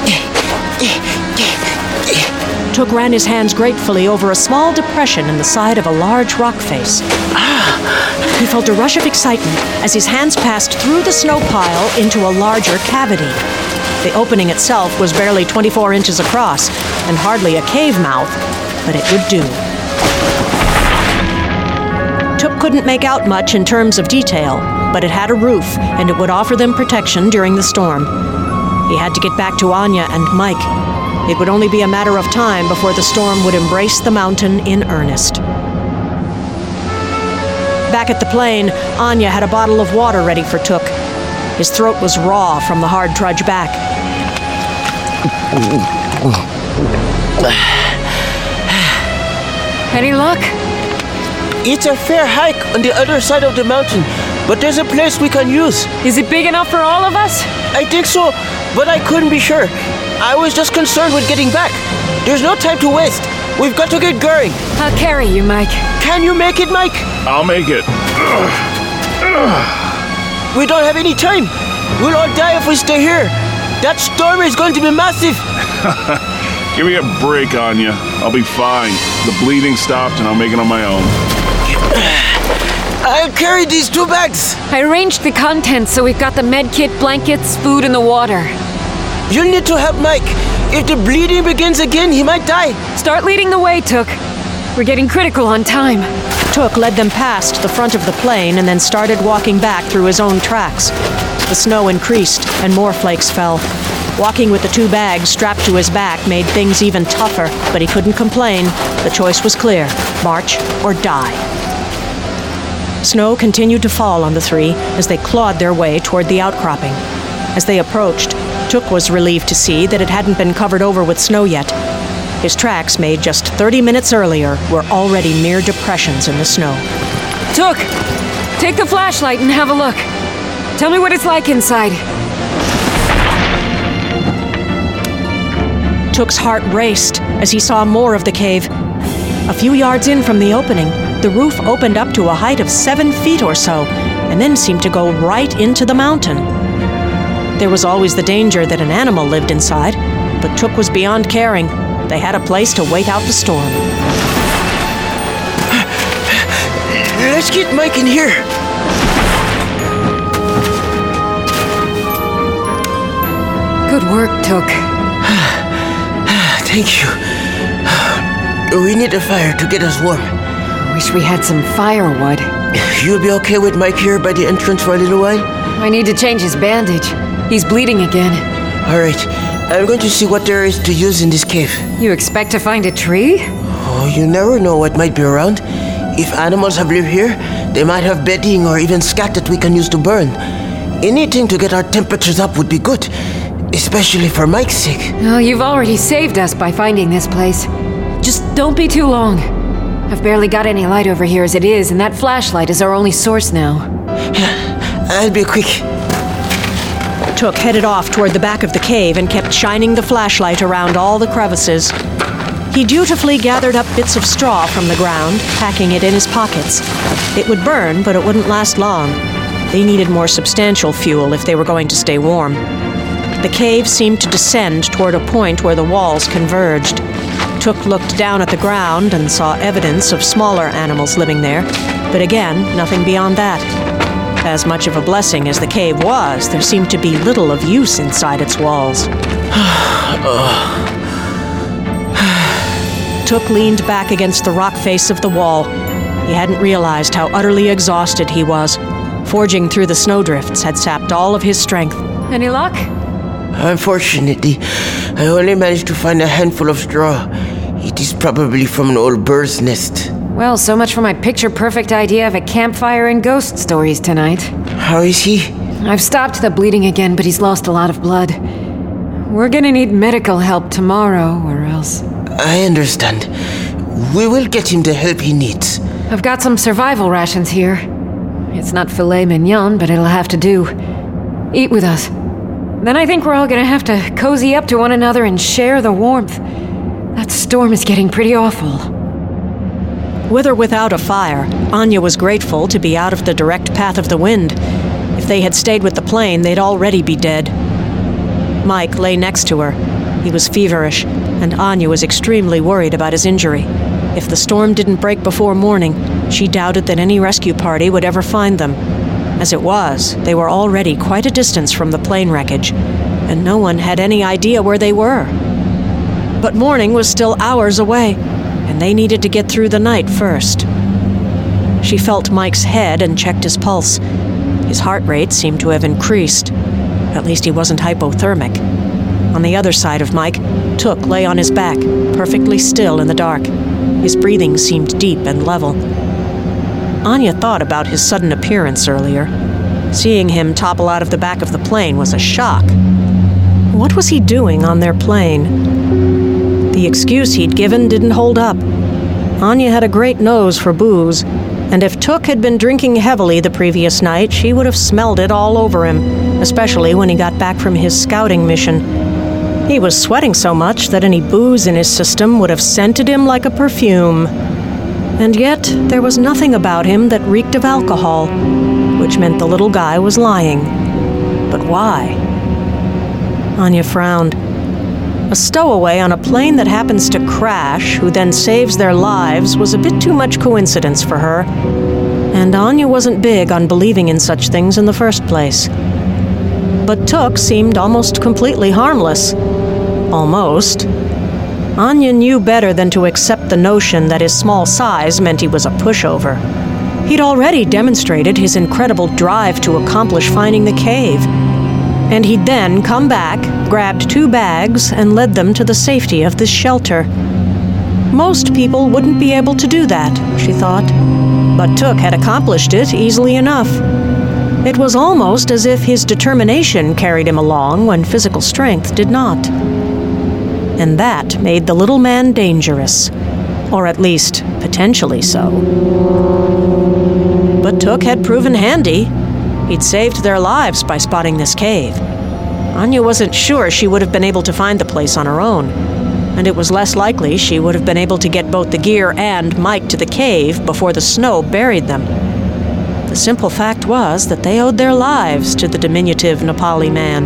Speaker 1: Took ran his hands gratefully over a small depression in the side of a large rock face. He felt a rush of excitement as his hands passed through the snow pile into a larger cavity. The opening itself was barely twenty-four inches across and hardly a cave mouth, but it would do. Took couldn't make out much in terms of detail, but it had a roof and it would offer them protection during the storm. He had to get back to Anya and Mike. It would only be a matter of time before the storm would embrace the mountain in earnest. Back at the plane, Anya had a bottle of water ready for Took. His throat was raw from the hard trudge back.
Speaker 5: Any luck?
Speaker 3: It's a fair hike on the other side of the mountain, but there's a place we can use.
Speaker 5: Is it big enough for all of us?
Speaker 3: I think so, but I couldn't be sure. I was just concerned with getting back. There's no time to waste. We've got to get going.
Speaker 5: I'll carry you, Mike.
Speaker 3: Can you make it, Mike?
Speaker 4: I'll make it.
Speaker 3: We don't have any time. We'll all die if we stay here. That storm is going to be massive.
Speaker 4: Give me a break, Anya. I'll be fine. The bleeding stopped and I'll make it on my own.
Speaker 3: I'll carry these two bags.
Speaker 5: I arranged the contents so we've got the med kit, blankets, food, and the water.
Speaker 3: You'll need to help Mike. If the bleeding begins again, he might die.
Speaker 5: Start leading the way, Took. We're getting critical on time.
Speaker 1: Took led them past the front of the plane and then started walking back through his own tracks. The snow increased and more flakes fell. Walking with the two bags strapped to his back made things even tougher, but he couldn't complain. The choice was clear: march or die. Snow continued to fall on the three as they clawed their way toward the outcropping. As they approached, Took was relieved to see that it hadn't been covered over with snow yet. His tracks, made just thirty minutes earlier, were already mere depressions in the snow.
Speaker 5: Took, take the flashlight and have a look. Tell me what it's like inside.
Speaker 1: Took's heart raced as he saw more of the cave. A few yards in from the opening, the roof opened up to a height of seven feet or so, and then seemed to go right into the mountain. There was always the danger that an animal lived inside, but Took was beyond caring. They had a place to wait out the storm.
Speaker 3: Let's get Mike in here.
Speaker 5: Good work, Took.
Speaker 3: Thank you. We need a fire to get us warm.
Speaker 5: Wish we had some firewood.
Speaker 3: You'll be okay with Mike here by the entrance for a little while?
Speaker 5: I need to change his bandage. He's bleeding again.
Speaker 3: All right. I'm going to see what there is to use in this cave.
Speaker 5: You expect to find a tree?
Speaker 3: Oh, you never know what might be around. If animals have lived here, they might have bedding or even scat that we can use to burn. Anything to get our temperatures up would be good, especially for Mike's sake.
Speaker 5: Oh, you've already saved us by finding this place. Just don't be too long. I've barely got any light over here as it is, and that flashlight is our only source now.
Speaker 3: I'll be quick.
Speaker 1: Took headed off toward the back of the cave and kept shining the flashlight around all the crevices. He dutifully gathered up bits of straw from the ground, packing it in his pockets. It would burn, but it wouldn't last long. They needed more substantial fuel if they were going to stay warm. The cave seemed to descend toward a point where the walls converged. Took looked down at the ground and saw evidence of smaller animals living there, but again, nothing beyond that. As much of a blessing as the cave was, there seemed to be little of use inside its walls. Took leaned back against the rock face of the wall. He hadn't realized how utterly exhausted he was. Forging through the snowdrifts had sapped all of his strength.
Speaker 5: Any luck?
Speaker 3: Unfortunately, I only managed to find a handful of straw. It is probably from an old bird's nest.
Speaker 5: Well, so much for my picture-perfect idea of a campfire and ghost stories tonight.
Speaker 3: How is he?
Speaker 5: I've stopped the bleeding again, but he's lost a lot of blood. We're gonna need medical help tomorrow, or else...
Speaker 3: I understand. We will get him the help he needs.
Speaker 5: I've got some survival rations here. It's not filet mignon, but it'll have to do. Eat with us. Then I think we're all gonna have to cozy up to one another and share the warmth. That storm is getting pretty awful.
Speaker 1: With or without a fire, Anya was grateful to be out of the direct path of the wind. If they had stayed with the plane, they'd already be dead. Mike lay next to her. He was feverish, and Anya was extremely worried about his injury. If the storm didn't break before morning, she doubted that any rescue party would ever find them. As it was, they were already quite a distance from the plane wreckage, and no one had any idea where they were. But morning was still hours away, and they needed to get through the night first. She felt Mike's head and checked his pulse. His heart rate seemed to have increased. At least he wasn't hypothermic. On the other side of Mike, Took lay on his back, perfectly still in the dark. His breathing seemed deep and level. Anya thought about his sudden appearance earlier. Seeing him topple out of the back of the plane was a shock. What was he doing on their plane? The excuse he'd given didn't hold up. Anya had a great nose for booze, and if Took had been drinking heavily the previous night, she would have smelled it all over him, especially when he got back from his scouting mission. He was sweating so much that any booze in his system would have scented him like a perfume. And yet, there was nothing about him that reeked of alcohol, which meant the little guy was lying. But why? Anya frowned. A stowaway on a plane that happens to crash, who then saves their lives, was a bit too much coincidence for her. And Anya wasn't big on believing in such things in the first place. But Took seemed almost completely harmless. Almost. Anya knew better than to accept the notion that his small size meant he was a pushover. He'd already demonstrated his incredible drive to accomplish finding the cave. And he'd then come back, grabbed two bags, and led them to the safety of this shelter. Most people wouldn't be able to do that, she thought. But Took had accomplished it easily enough. It was almost as if his determination carried him along when physical strength did not. And that made the little man dangerous. Or at least, potentially so. But Took had proven handy. He'd saved their lives by spotting this cave. Anya wasn't sure she would have been able to find the place on her own, and it was less likely she would have been able to get both the gear and Mike to the cave before the snow buried them. The simple fact was that they owed their lives to the diminutive Nepali man.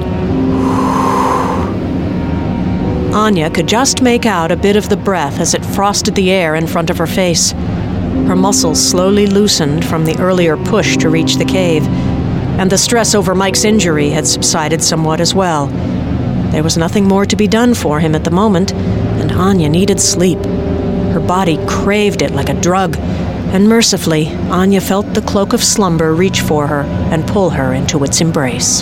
Speaker 1: Anya could just make out a bit of the breath as it frosted the air in front of her face. Her muscles slowly loosened from the earlier push to reach the cave, and the stress over Mike's injury had subsided somewhat as well. There was nothing more to be done for him at the moment, and Anya needed sleep. Her body craved it like a drug, and mercifully, Anya felt the cloak of slumber reach for her and pull her into its embrace.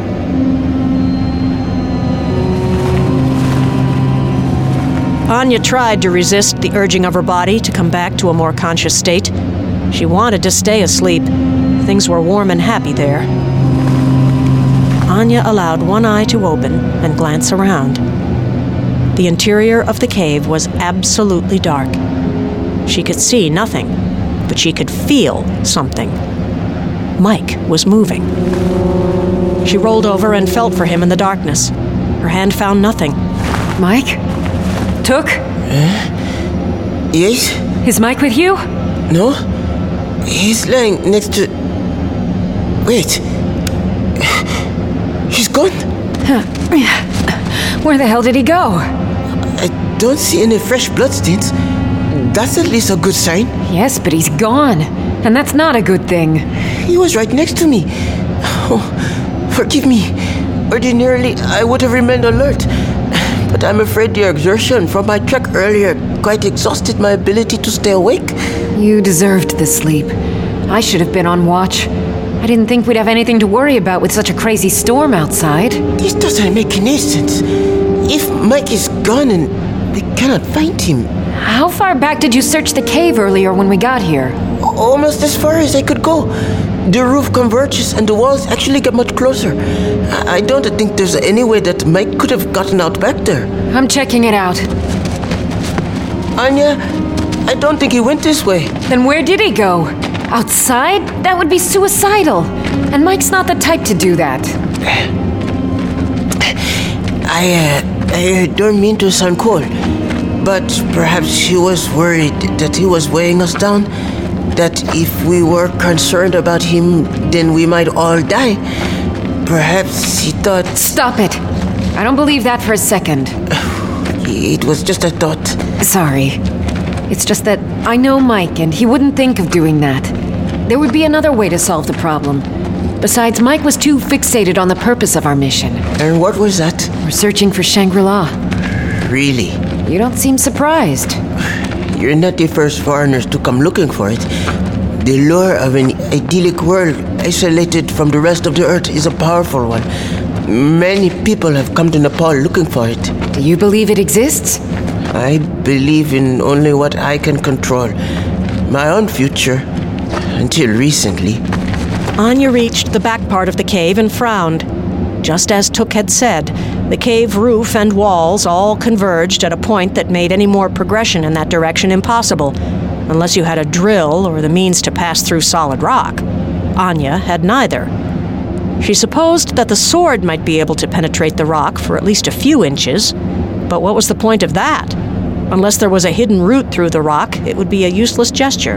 Speaker 1: Anya tried to resist the urging of her body to come back to a more conscious state. She wanted to stay asleep. Things were warm and happy there. Anya allowed one eye to open and glance around. The interior of the cave was absolutely dark. She could see nothing, but she could feel something. Mike was moving. She rolled over and felt for him in the darkness. Her hand found nothing.
Speaker 5: Mike? Took?
Speaker 3: Uh, yes?
Speaker 5: Is Mike with you?
Speaker 3: No. He's lying next to... Wait. He's gone.
Speaker 5: Where the hell did he go?
Speaker 3: I don't see any fresh bloodstains. That's at least a good sign.
Speaker 5: Yes, but he's gone. And that's not a good thing.
Speaker 3: He was right next to me. Oh, forgive me. Ordinarily, I would have remained alert. But I'm afraid the exertion from my trek earlier quite exhausted my ability to stay awake.
Speaker 5: You deserved the sleep. I should have been on watch. I didn't think we'd have anything to worry about with such a crazy storm outside.
Speaker 3: This doesn't make any sense. If Mike is gone and we cannot find him...
Speaker 5: How far back did you search the cave earlier when we got here?
Speaker 3: Almost as far as I could go. The roof converges and the walls actually get much closer. I don't think there's any way that Mike could have gotten out back there.
Speaker 5: I'm checking it out.
Speaker 3: Anya, I don't think he went this way.
Speaker 5: Then where did he go? Outside? That would be suicidal. And Mike's not the type to do that.
Speaker 3: I, uh, I don't mean to sound cold, but perhaps he was worried that he was weighing us down. That if we were concerned about him, then we might all die. Perhaps he thought...
Speaker 5: Stop it! I don't believe that for a second.
Speaker 3: It was just a thought.
Speaker 5: Sorry. It's just that I know Mike, and he wouldn't think of doing that. There would be another way to solve the problem. Besides, Mike was too fixated on the purpose of our mission.
Speaker 3: And what was that?
Speaker 5: We're searching for Shangri-La.
Speaker 3: Really?
Speaker 5: You don't seem surprised.
Speaker 3: You're not the first foreigners to come looking for it. The lure of an idyllic world isolated from the rest of the earth is a powerful one. Many people have come to Nepal looking for it.
Speaker 5: Do you believe it exists?
Speaker 3: I believe in only what I can control. My own future. Until recently.
Speaker 1: Anya reached the back part of the cave and frowned. Just as Took had said, the cave roof and walls all converged at a point that made any more progression in that direction impossible, unless you had a drill or the means to pass through solid rock. Anya had neither. She supposed that the sword might be able to penetrate the rock for at least a few inches, but what was the point of that? Unless there was a hidden route through the rock, it would be a useless gesture.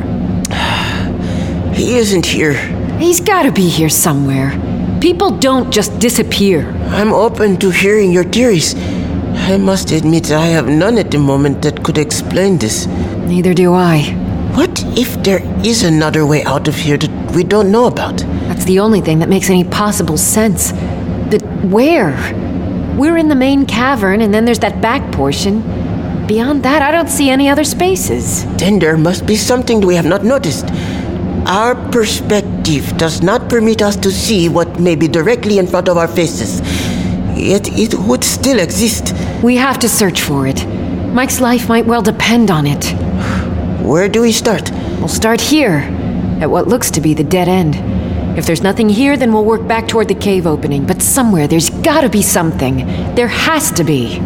Speaker 3: He isn't here.
Speaker 5: He's gotta be here somewhere. People don't just disappear.
Speaker 3: I'm open to hearing your theories. I must admit I have none at the moment that could explain this.
Speaker 5: Neither do I.
Speaker 3: What if there is another way out of here that we don't know about?
Speaker 5: That's the only thing that makes any possible sense. But where? We're in the main cavern, and then there's that back portion. Beyond that, I don't see any other spaces.
Speaker 3: Then there must be something we have not noticed. Our perspective does not permit us to see what may be directly in front of our faces. Yet it would still exist.
Speaker 5: We have to search for it. Mike's life might well depend on it.
Speaker 3: Where do we start?
Speaker 5: We'll start here, at what looks to be the dead end. If there's nothing here, then we'll work back toward the cave opening. But somewhere there's gotta be something. There has to be.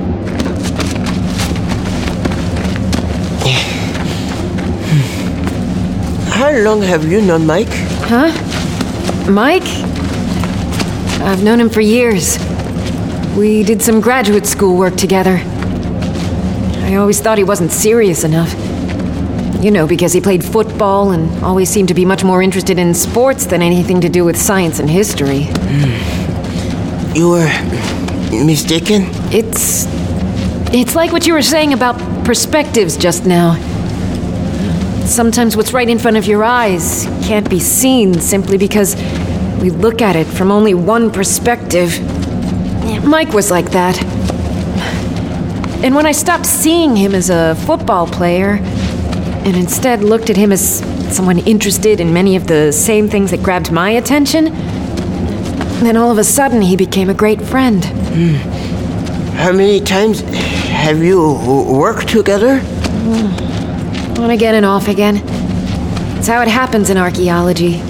Speaker 3: How long have you known Mike?
Speaker 5: Huh? Mike? I've known him for years. We did some graduate school work together. I always thought he wasn't serious enough. You know, because he played football and always seemed to be much more interested in sports than anything to do with science and history.
Speaker 3: Mm. You were mistaken?
Speaker 5: It's... It's like what you were saying about perspectives just now. Sometimes what's right in front of your eyes can't be seen simply because we look at it from only one perspective. Mike was like that. And when I stopped seeing him as a football player, and instead looked at him as someone interested in many of the same things that grabbed my attention, then all of a sudden he became a great friend.
Speaker 3: Hmm. How many times have you worked together?
Speaker 5: On again and off again. It's how it happens in archaeology.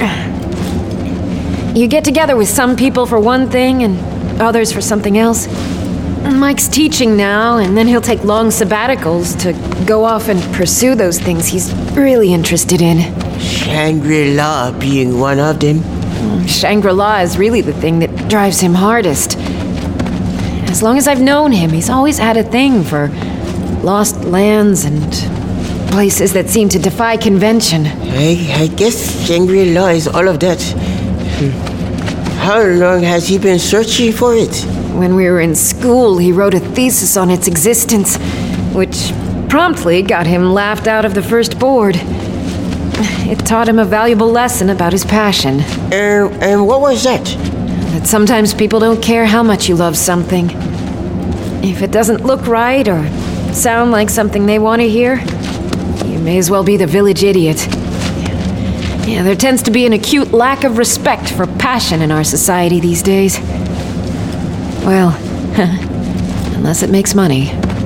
Speaker 5: You get together with some people for one thing and others for something else. Mike's teaching now, and then he'll take long sabbaticals to go off and pursue those things he's really interested in.
Speaker 3: Shangri-La being one of them.
Speaker 5: Shangri-La is really the thing that drives him hardest. As long as I've known him, he's always had a thing for lost lands and places that seem to defy convention.
Speaker 3: I, I guess Shangri-La is all of that. How long has he been searching for it?
Speaker 5: When we were in school, he wrote a thesis on its existence, which promptly got him laughed out of the first board. It taught him a valuable lesson about his passion.
Speaker 3: Uh, and what was that?
Speaker 5: That sometimes people don't care how much you love something. If it doesn't look right or sound like something they want to hear, you may as well be the village idiot. Yeah, there tends to be an acute lack of respect for passion in our society these days. Well, unless it makes money.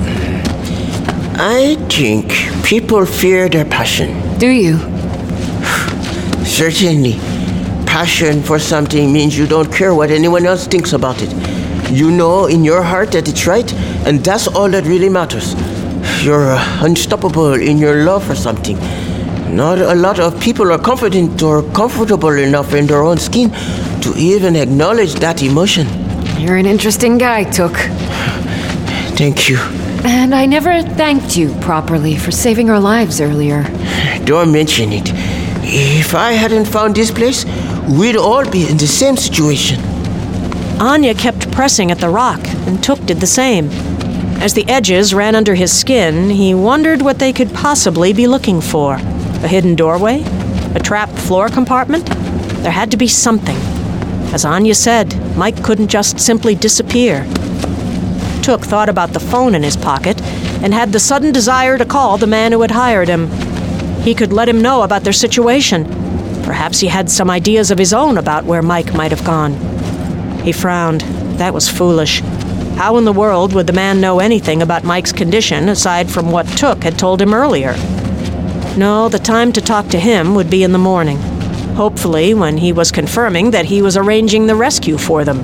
Speaker 3: I think people fear their passion.
Speaker 5: Do you?
Speaker 3: Certainly. Passion for something means you don't care what anyone else thinks about it. You know in your heart that it's right, and that's all that really matters. You're uh, unstoppable in your love for something. Not a lot of people are confident or comfortable enough in their own skin to even acknowledge that emotion.
Speaker 5: You're an interesting guy, Took.
Speaker 3: Thank you.
Speaker 5: And I never thanked you properly for saving our lives earlier.
Speaker 3: Don't mention it. If I hadn't found this place, we'd all be in the same situation.
Speaker 1: Anya kept pressing at the rock, and Took did the same. As the edges ran under his skin, he wondered what they could possibly be looking for. A hidden doorway? A trapped floor compartment? There had to be something. As Anya said, Mike couldn't just simply disappear. Took thought about the phone in his pocket and had the sudden desire to call the man who had hired him. He could let him know about their situation. Perhaps he had some ideas of his own about where Mike might have gone. He frowned. That was foolish. How in the world would the man know anything about Mike's condition aside from what Took had told him earlier? No, the time to talk to him would be in the morning. Hopefully, when he was confirming that he was arranging the rescue for them.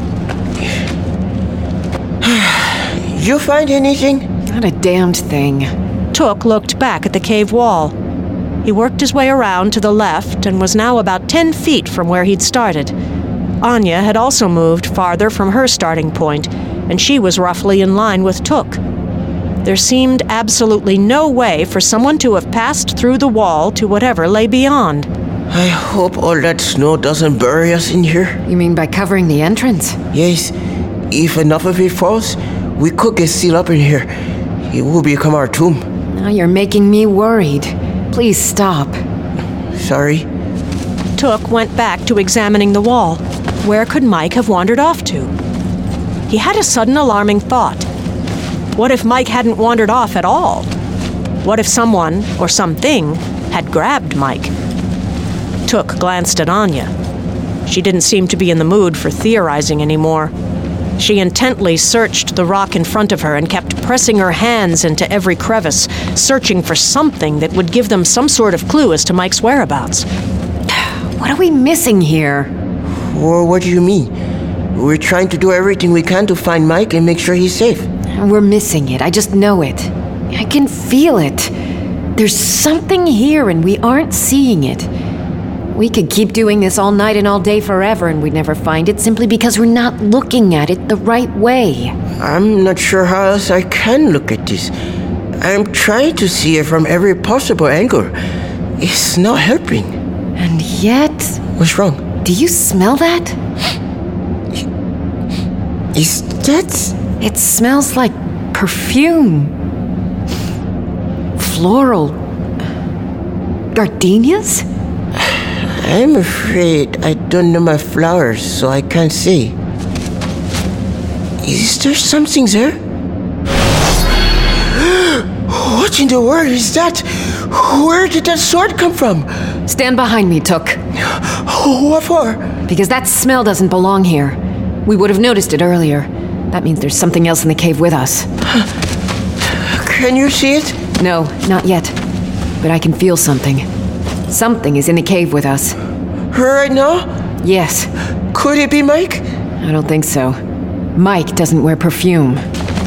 Speaker 3: You find anything?
Speaker 5: Not a damned thing.
Speaker 1: Took looked back at the cave wall. He worked his way around to the left and was now about ten feet from where he'd started. Anya had also moved farther from her starting point, and she was roughly in line with Took. There seemed absolutely no way for someone to have passed through the wall to whatever lay beyond.
Speaker 3: I hope all that snow doesn't bury us in here.
Speaker 5: You mean by covering the entrance?
Speaker 3: Yes. If enough of it falls, We could get sealed up in here. It will become our tomb.
Speaker 5: Now you're making me worried. Please stop.
Speaker 3: Sorry.
Speaker 1: Took went back to examining the wall. Where could Mike have wandered off to? He had a sudden alarming thought. What if Mike hadn't wandered off at all? What if someone, or something, had grabbed Mike? Took glanced at Anya. She didn't seem to be in the mood for theorizing anymore. She intently searched the rock in front of her and kept pressing her hands into every crevice, searching for something that would give them some sort of clue as to Mike's whereabouts.
Speaker 5: What are we missing here?
Speaker 3: Well, what do you mean? We're trying to do everything we can to find Mike and make sure he's safe.
Speaker 5: We're missing it. I just know it. I can feel it. There's something here and we aren't seeing it. We could keep doing this all night and all day forever and we'd never find it simply because we're not looking at it the right way.
Speaker 3: I'm not sure how else I can look at this. I'm trying to see it from every possible angle. It's not helping.
Speaker 5: And yet...
Speaker 3: What's wrong?
Speaker 5: Do you smell that?
Speaker 3: Is that...
Speaker 5: It smells like perfume. Floral. Gardenias?
Speaker 3: I'm afraid I don't know my flowers, so I can't say. Is there something there? What in the world is that? Where did that sword come from?
Speaker 5: Stand behind me, Took.
Speaker 3: What for?
Speaker 5: Because that smell doesn't belong here. We would have noticed it earlier. That means there's something else in the cave with us.
Speaker 3: Can you see it?
Speaker 5: No, not yet. But I can feel something. Something is in the cave with us.
Speaker 3: Right now?
Speaker 5: Yes.
Speaker 3: Could it be Mike?
Speaker 5: I don't think so. Mike doesn't wear perfume.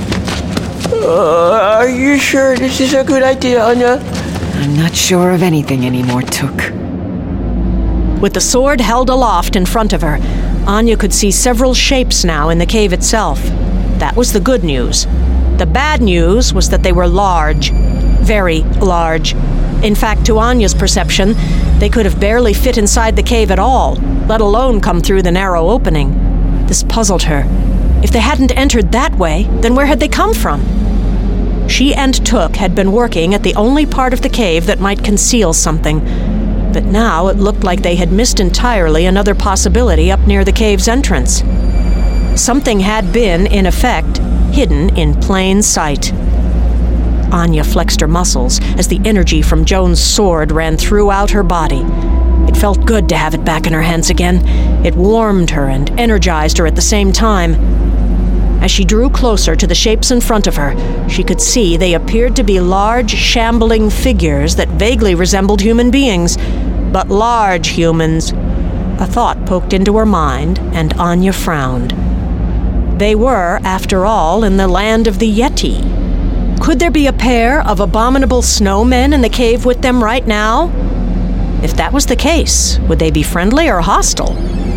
Speaker 3: Uh, are you sure this is a good idea, Anya?
Speaker 5: I'm not sure of anything anymore, Took.
Speaker 1: With the sword held aloft in front of her, Anya could see several shapes now in the cave itself. That was the good news. The bad news was that they were large. Very large. In fact, to Anya's perception, they could have barely fit inside the cave at all, let alone come through the narrow opening. This puzzled her. If they hadn't entered that way, then where had they come from? She and Took had been working at the only part of the cave that might conceal something. But now it looked like they had missed entirely another possibility up near the cave's entrance. Something had been, in effect, hidden in plain sight. Anya flexed her muscles as the energy from Joan's sword ran throughout her body. It felt good to have it back in her hands again. It warmed her and energized her at the same time. As she drew closer to the shapes in front of her, she could see they appeared to be large, shambling figures that vaguely resembled human beings, but large humans. A thought poked into her mind, and Anya frowned. They were, after all, in the land of the Yeti. Could there be a pair of abominable snowmen in the cave with them right now? If that was the case, would they be friendly or hostile?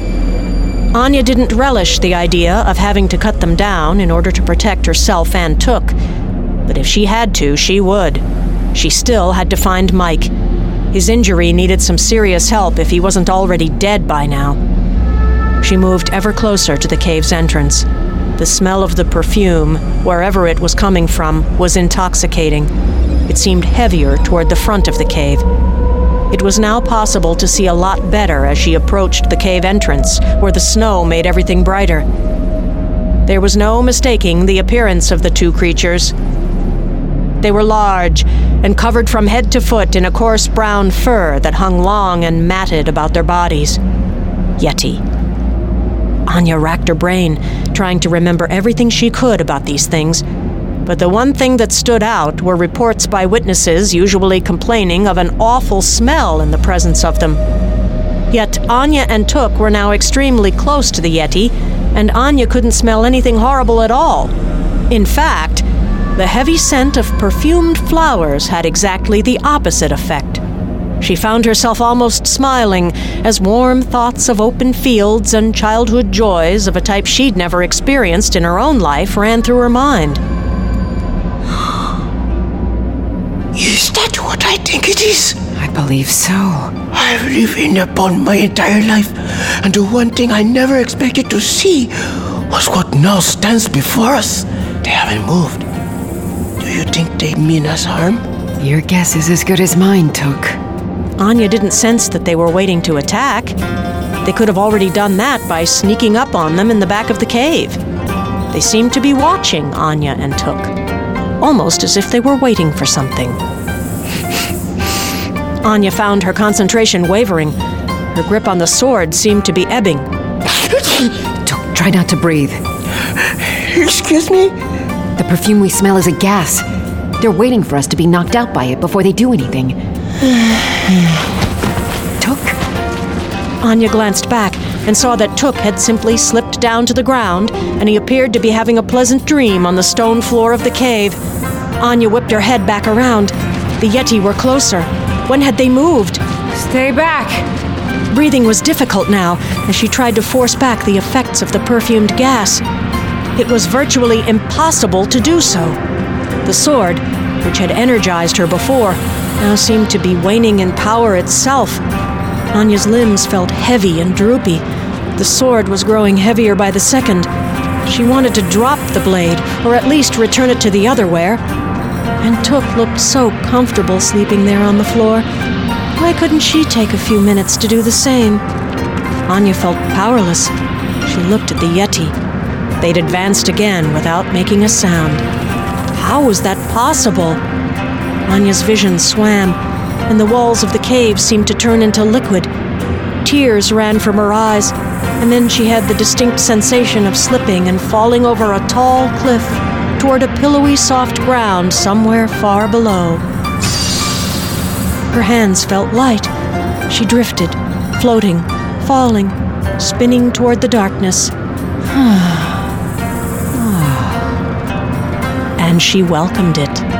Speaker 1: Anya didn't relish the idea of having to cut them down in order to protect herself and Took. But if she had to, she would. She still had to find Mike. His injury needed some serious help if he wasn't already dead by now. She moved ever closer to the cave's entrance. The smell of the perfume, wherever it was coming from, was intoxicating. It seemed heavier toward the front of the cave. It was now possible to see a lot better as she approached the cave entrance, where the snow made everything brighter. There was no mistaking the appearance of the two creatures. They were large and covered from head to foot in a coarse brown fur that hung long and matted about their bodies. Yeti. Anya racked her brain, trying to remember everything she could about these things. But the one thing that stood out were reports by witnesses usually complaining of an awful smell in the presence of them. Yet Anya and Took were now extremely close to the Yeti, and Anya couldn't smell anything horrible at all. In fact, the heavy scent of perfumed flowers had exactly the opposite effect. She found herself almost smiling as warm thoughts of open fields and childhood joys of a type she'd never experienced in her own life ran through her mind.
Speaker 3: Is that what I think it is?
Speaker 5: I believe so.
Speaker 3: I've lived in a pond my entire life, and the one thing I never expected to see was what now stands before us. They haven't moved. Do you think they mean us harm?
Speaker 5: Your guess is as good as mine, Took.
Speaker 1: Anya didn't sense that they were waiting to attack. They could have already done that by sneaking up on them in the back of the cave. They seemed to be watching Anya and Took, almost as if they were waiting for something. Anya found her concentration wavering. Her grip on the sword seemed to be ebbing.
Speaker 5: Took, try not to breathe.
Speaker 3: Excuse me?
Speaker 5: The perfume we smell is a gas. They're waiting for us to be knocked out by it before they do anything. Took?
Speaker 1: Anya glanced back and saw that Took had simply slipped down to the ground, and he appeared to be having a pleasant dream on the stone floor of the cave. Anya whipped her head back around. The Yeti were closer. When had they moved?
Speaker 5: Stay back!
Speaker 1: Breathing was difficult now as she tried to force back the effects of the perfumed gas. It was virtually impossible to do so. The sword, which had energized her before, now seemed to be waning in power itself. Anya's limbs felt heavy and droopy. The sword was growing heavier by the second. She wanted to drop the blade, or at least return it to the other wear. And Took looked so comfortable sleeping there on the floor. Why couldn't she take a few minutes to do the same? Anya felt powerless. She looked at the Yeti. They'd advanced again without making a sound. How was that possible? Anya's vision swam, and the walls of the cave seemed to turn into liquid. Tears ran from her eyes, and then she had the distinct sensation of slipping and falling over a tall cliff toward a pillowy soft ground somewhere far below. Her hands felt light. She drifted, floating, falling, spinning toward the darkness. And she welcomed it.